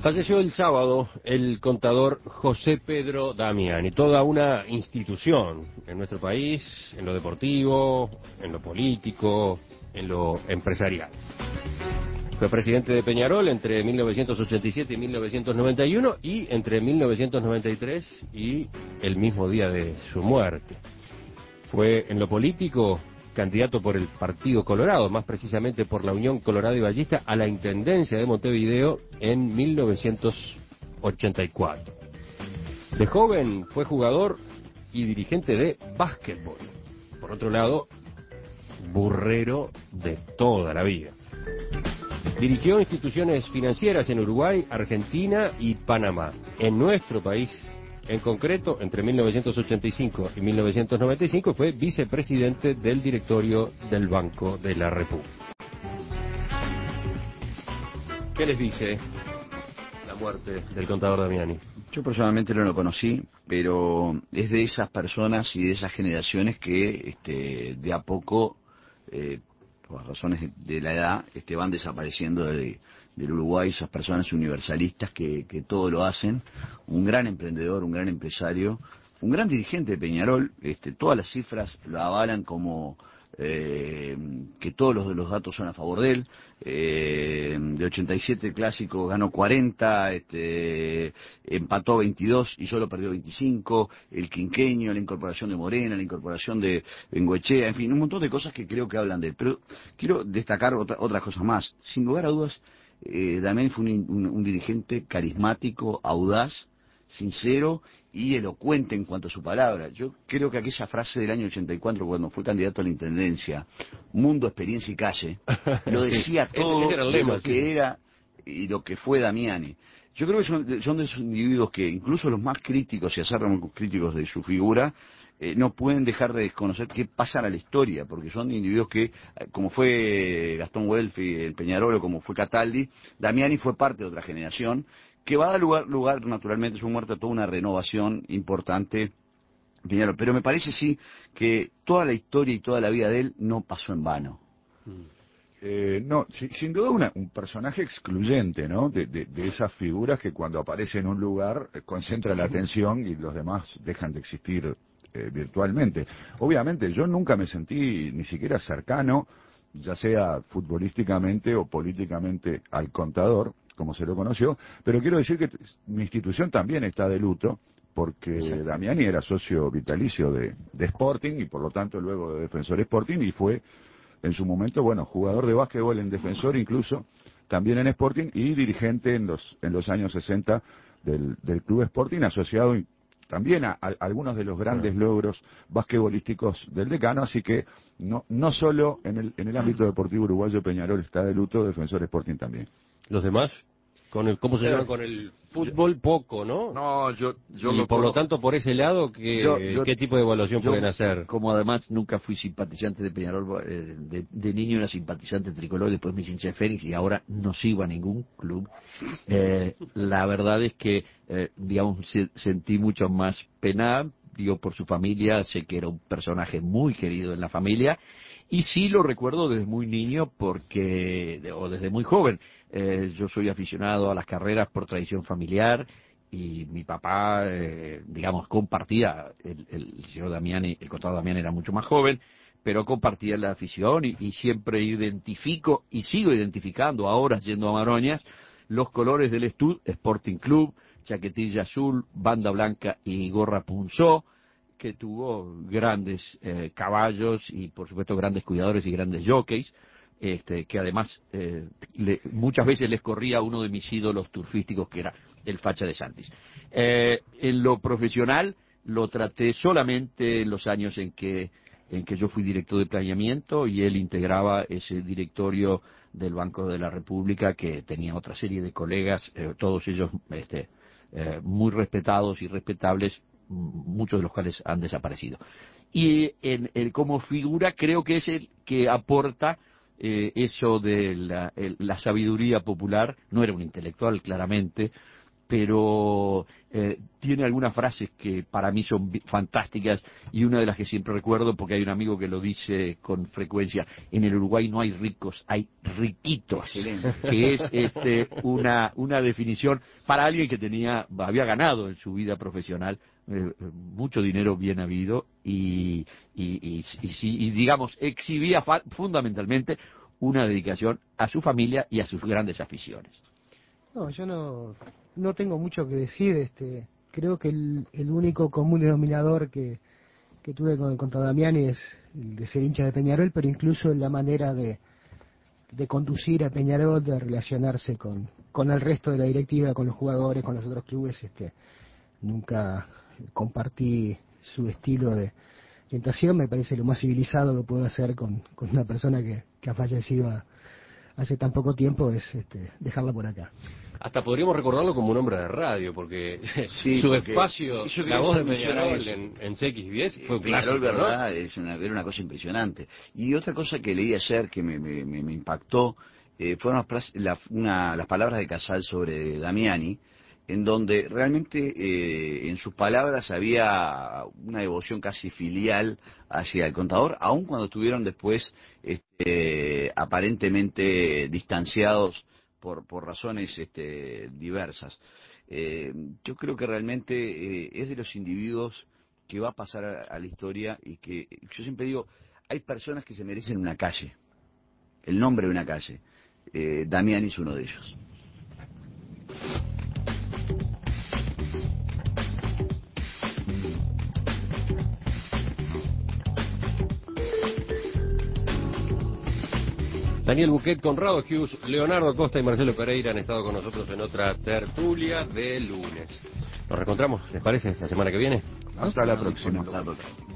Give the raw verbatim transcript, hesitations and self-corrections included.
Falleció el sábado el contador José Pedro Damiani, toda una institución en nuestro país, en lo deportivo, en lo político, en lo empresarial. Fue presidente de Peñarol entre mil novecientos ochenta y siete y mil novecientos noventa y uno y entre mil novecientos noventa y tres y el mismo día de su muerte. Fue en lo político candidato por el Partido Colorado, más precisamente por la Unión Colorado y Ballista, a la Intendencia de Montevideo en mil novecientos ochenta y cuatro. De joven fue jugador y dirigente de básquetbol. Por otro lado, burrero de toda la vida. Dirigió instituciones financieras en Uruguay, Argentina y Panamá. En nuestro país, en concreto, entre mil novecientos ochenta y cinco y mil novecientos noventa y cinco fue vicepresidente del directorio del Banco de la República. ¿Qué les dice la muerte del contador Damiani? Yo personalmente no lo conocí, pero es de esas personas y de esas generaciones que este, de a poco, eh, por razones de la edad, este, van desapareciendo de, del Uruguay, esas personas universalistas que, que todo lo hacen. Un gran emprendedor, un gran empresario, un gran dirigente de Peñarol. Este, todas las cifras lo avalan como eh, que todos los, los datos son a favor de él. Eh, de ochenta y siete clásicos ganó cuarenta, este, empató veintidós y solo perdió veinticinco. El quinqueño, la incorporación de Morena, la incorporación de Bengoechea, en fin, un montón de cosas que creo que hablan de él. Pero quiero destacar otra, otras cosas más. Sin lugar a dudas, eh, Damiani fue un, un, un dirigente carismático, audaz, sincero y elocuente en cuanto a su palabra. Yo creo que aquella frase del año ochenta y cuatro, cuando fue candidato a la Intendencia, mundo, experiencia y calle, lo decía sí, todo ese, ese era el lema, de lo sí. que era y lo que fue Damiani. Yo creo que son, son de esos individuos que incluso los más críticos y acérrimos críticos de su figura eh, no pueden dejar de desconocer qué pasa a la historia, porque son individuos que, como fue Gastón Welfi, el Peñarol, o como fue Cataldi, Damiani fue parte de otra generación que va a dar lugar, lugar naturalmente, su muerte, a toda una renovación importante. Pero me parece sí que toda la historia y toda la vida de él no pasó en vano. Eh, no, si, sin duda una, un personaje excluyente, ¿no? De, de, de esas figuras que cuando aparece en un lugar eh, concentra la atención y los demás dejan de existir eh, virtualmente. Obviamente yo nunca me sentí ni siquiera cercano, ya sea futbolísticamente o políticamente, al contador, como se lo conoció, pero quiero decir que mi institución también está de luto, porque Exacto. Damiani era socio vitalicio de, de Sporting y por lo tanto luego de Defensor Sporting, y fue en su momento, bueno, jugador de básquetbol en Defensor, incluso también en Sporting, y dirigente en los en los años sesenta del, del Club Sporting, asociado también a, a algunos de los grandes bueno. logros basquetbolísticos del decano, así que no no solo en el en el ámbito deportivo uruguayo Peñarol está de luto, Defensor Sporting también. ¿Los demás? Con el, ¿Cómo se llama? Con el fútbol poco, ¿no? No, yo... yo y lo por conozco. lo tanto, por ese lado, ¿qué, yo, yo, ¿qué tipo de evaluación yo, pueden hacer? Como además nunca fui simpatizante de Peñarol, eh, de, de niño era simpatizante tricolor, después me hinché Fénix y ahora no sigo a ningún club. Eh, la verdad es que, eh, digamos, se, sentí mucho más pena, digo, por su familia, sé que era un personaje muy querido en la familia, y sí lo recuerdo desde muy niño porque, o desde muy joven. Eh, yo soy aficionado a las carreras por tradición familiar y mi papá, eh, digamos, compartía, el, el señor Damiani, el contador Damiani era mucho más joven, pero compartía la afición y, y siempre identifico y sigo identificando ahora yendo a Maroñas los colores del Estud, Sporting Club, chaquetilla azul, banda blanca y gorra punzó, que tuvo grandes eh, caballos y por supuesto grandes cuidadores y grandes jockeys, este, que además eh, le, muchas veces les corría uno de mis ídolos turfísticos, que era el Facha de Santis. Eh, en lo profesional lo traté solamente en los años en que en que yo fui director de planeamiento y él integraba ese directorio del Banco de la República, que tenía otra serie de colegas, eh, todos ellos este, eh, muy respetados y respetables, muchos de los cuales han desaparecido. Y en, en, como figura creo que es el que aporta eh, eso de la, el, la sabiduría popular. No era un intelectual, claramente, pero eh, tiene algunas frases que para mí son fantásticas, y una de las que siempre recuerdo, porque hay un amigo que lo dice con frecuencia: en el Uruguay no hay ricos, hay riquitos. Excelente. Que es este, una, una definición para alguien que tenía, había ganado en su vida profesional eh, mucho dinero bien habido, y, y, y, y, y digamos, exhibía fa fundamentalmente una dedicación a su familia y a sus grandes aficiones. No, yo no, no tengo mucho que decir. Este, creo que el, el único común denominador que, que tuve con, con Damiani es el de ser hincha de Peñarol, pero incluso en la manera de, de conducir a Peñarol, de relacionarse con, con el resto de la directiva, con los jugadores, con los otros clubes. Este, nunca compartí su estilo de orientación. Me parece lo más civilizado que puedo hacer con, con una persona que, que ha fallecido a, hace tan poco tiempo es este, dejarla por acá. Hasta podríamos recordarlo como un hombre de radio, porque Sí, su porque espacio, yo la quería voz de mencionar Peñarol eso. en, en C X diez fue un Peñarol, clásico, ¿no? verdad, es una, era una cosa impresionante. Y otra cosa que leí ayer que me, me, me impactó eh, fueron las, plas- la, una, las palabras de Casal sobre Damiani, en donde realmente eh, en sus palabras había una devoción casi filial hacia el Contador, aun cuando estuvieron después este, aparentemente distanciados por, por razones este, diversas. Eh, yo creo que realmente eh, es de los individuos que va a pasar a, a la historia, y que yo siempre digo, hay personas que se merecen una calle, el nombre de una calle. Eh, Damiani es uno de ellos. Daniel Buquet, Conrado Hughes, Leonardo Costa y Marcelo Pereira han estado con nosotros en otra tertulia de lunes. Nos reencontramos, ¿les parece? La semana que viene. Hasta la próxima. Hasta la próxima.